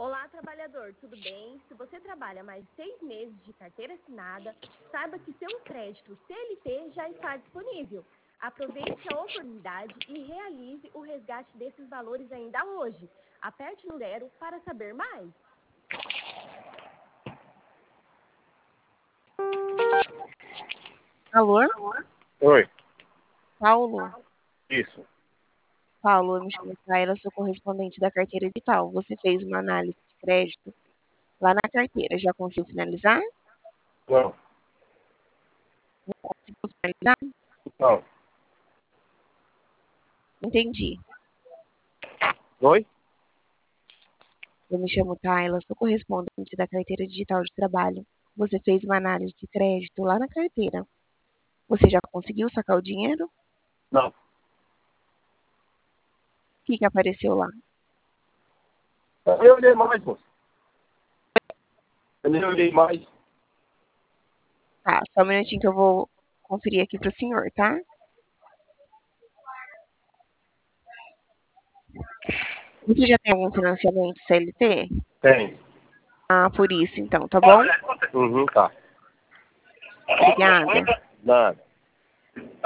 Olá, trabalhador, tudo bem? Se você trabalha mais de 6 meses de carteira assinada, saiba que seu crédito CLT já está disponível. Aproveite a oportunidade e realize o resgate desses valores ainda hoje. Aperte no 0 para saber mais. Alô? Oi, Paulo? isso. Paulo, eu me chamo Kaila, sou correspondente da carteira digital. Você fez uma análise de crédito lá na carteira. Já conseguiu finalizar? Não, Não conseguiu finalizar? não. Entendi. Oi? Eu me chamo Kaila, sou correspondente da carteira digital de trabalho. Você fez uma análise de crédito lá na carteira. Você já conseguiu sacar o dinheiro? Não. O que apareceu lá? Eu nem olhei mais, moço. Eu nem olhei mais. Tá, só um minutinho que eu vou conferir aqui pro senhor, tá? Você já tem algum financiamento CLT? Tem. Ah, por isso então, tá bom? Uhum, tá. Obrigada. Nada.